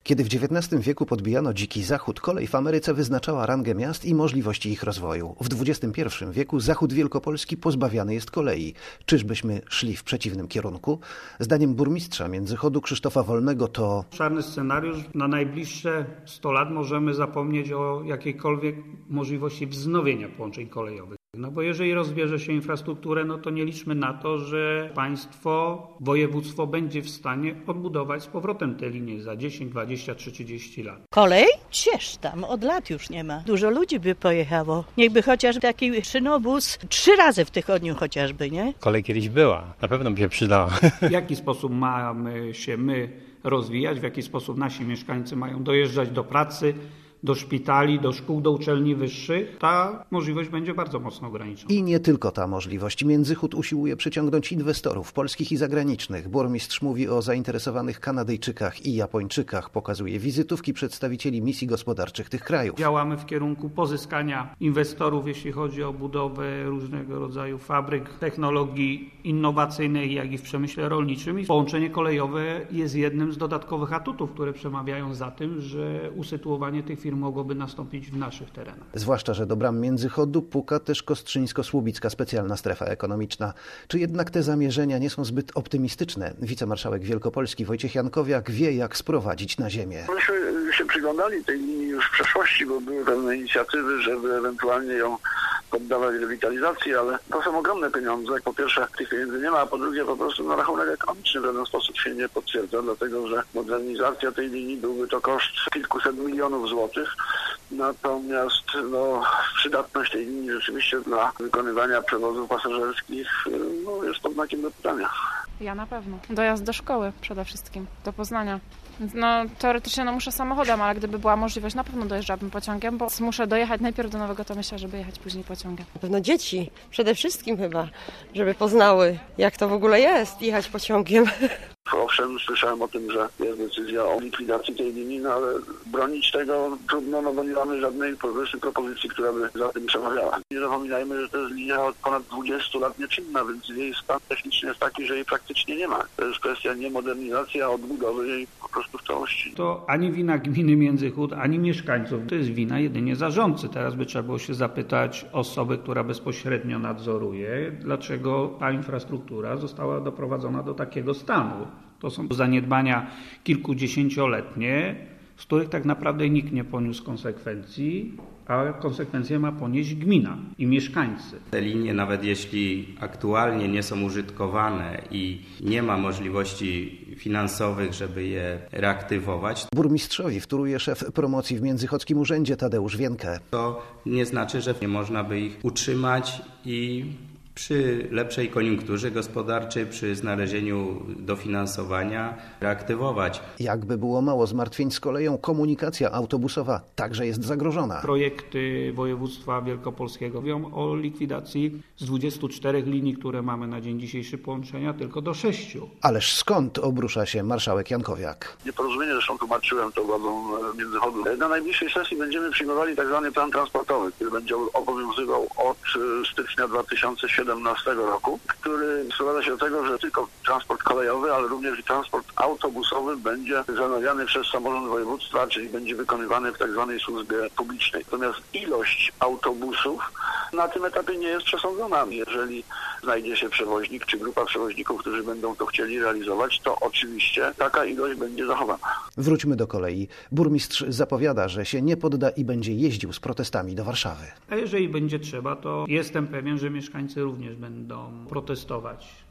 Kiedy w XIX wieku podbijano dziki zachód, kolej w Ameryce wyznaczała rangę miast i możliwości ich rozwoju. W XXI wieku zachód Wielkopolski pozbawiany jest kolei. Czyżbyśmy szli w przeciwnym kierunku? Zdaniem burmistrza Międzychodu Krzysztofa Wolnego to czarny scenariusz. Na najbliższe 100 lat możemy zapomnieć o jakiejkolwiek możliwości wznowienia połączeń kolejowych. No bo jeżeli rozbierze się infrastrukturę, no to nie liczmy na to, że państwo, województwo będzie w stanie odbudować z powrotem te linie za 10, 20 czy 30 lat. Kolej? Gdzież tam, od lat już nie ma. Dużo ludzi by pojechało. Niechby chociaż taki szynobus 3 razy w tygodniu chociażby, nie? Kolej kiedyś była, na pewno by się przydała. W jaki sposób mamy się rozwijać, w jaki sposób nasi mieszkańcy mają dojeżdżać do pracy, do szpitali, do szkół, do uczelni wyższych, ta możliwość będzie bardzo mocno ograniczona. I nie tylko ta możliwość. Międzychód usiłuje przyciągnąć inwestorów polskich i zagranicznych. Burmistrz mówi o zainteresowanych Kanadyjczykach i Japończykach. Pokazuje wizytówki przedstawicieli misji gospodarczych tych krajów. Działamy w kierunku pozyskania inwestorów, jeśli chodzi o budowę różnego rodzaju fabryk, technologii innowacyjnej, jak i w przemyśle rolniczym. I połączenie kolejowe jest jednym z dodatkowych atutów, które przemawiają za tym, że usytuowanie tych firm mogłoby nastąpić w naszych terenach. Zwłaszcza, że do bram Międzychodu puka też Kostrzyńsko-Słubicka specjalna strefa ekonomiczna. Czy jednak te zamierzenia nie są zbyt optymistyczne? Wicemarszałek Wielkopolski Wojciech Jankowiak wie, jak sprowadzić na ziemię. Myśmy się przyglądali tej linii już w przeszłości, bo były pewne inicjatywy, żeby ewentualnie ją poddawać rewitalizacji, ale to są ogromne pieniądze. Po pierwsze, tych pieniędzy nie ma, a po drugie po prostu rachunek ekonomiczny w żaden sposób się nie potwierdza, dlatego że modernizacja tej linii byłby to koszt kilkuset milionów złotych. Natomiast przydatność tej linii rzeczywiście dla wykonywania przewozów pasażerskich jest pod znakiem zapytania. Ja na pewno. Dojazd do szkoły przede wszystkim, do Poznania. Teoretycznie muszę samochodem, ale gdyby była możliwość, na pewno dojeżdżałabym pociągiem, bo muszę dojechać najpierw do Nowego Tomyśla, żeby jechać później pociągiem. Na pewno dzieci, przede wszystkim chyba, żeby poznały, jak to w ogóle jest jechać pociągiem. Owszem, słyszałem o tym, że jest decyzja o likwidacji tej linii, ale bronić tego trudno, bo nie mamy żadnej propozycji, która by za tym przemawiała. Nie zapominajmy, że to jest linia od ponad 20 lat nieczynna, więc jej stan techniczny jest taki, że jej praktycznie nie ma. To jest kwestia nie modernizacji, a odbudowy jej po prostu w całości. To ani wina gminy Międzychód, ani mieszkańców. To jest wina jedynie zarządcy. Teraz by trzeba było się zapytać osoby, która bezpośrednio nadzoruje, dlaczego ta infrastruktura została doprowadzona do takiego stanu. To są zaniedbania kilkudziesięcioletnie, z których tak naprawdę nikt nie poniósł konsekwencji, a konsekwencje ma ponieść gmina i mieszkańcy. Te linie, nawet jeśli aktualnie nie są użytkowane i nie ma możliwości finansowych, żeby je reaktywować, burmistrzowi wtóruje szef promocji w Międzychodzkim Urzędzie Tadeusz Wienke. To nie znaczy, że nie można by ich utrzymać i przy lepszej koniunkturze gospodarczej, przy znalezieniu dofinansowania reaktywować. Jakby było mało zmartwień z koleją, komunikacja autobusowa także jest zagrożona. Projekty województwa wielkopolskiego mówią o likwidacji z 24 linii, które mamy na dzień dzisiejszy połączenia, tylko do 6. Ależ skąd obrusza się marszałek Jankowiak? Nieporozumienie, zresztą tłumaczyłem to władzom Międzychodu. Na najbliższej sesji będziemy przyjmowali tzw. plan transportowy, który będzie obowiązywał od stycznia 2017 roku, który sprowadza się do tego, że tylko transport kolejowy, ale również i transport autobusowy będzie zamawiany przez samorząd województwa, czyli będzie wykonywany w tak zwanej służbie publicznej. Natomiast ilość autobusów na tym etapie nie jest przesądzona. Jeżeli znajdzie się przewoźnik czy grupa przewoźników, którzy będą to chcieli realizować, to oczywiście taka ilość będzie zachowana. Wróćmy do kolei. Burmistrz zapowiada, że się nie podda i będzie jeździł z protestami do Warszawy. A jeżeli będzie trzeba, to jestem pewien, że mieszkańcy również będą protestować.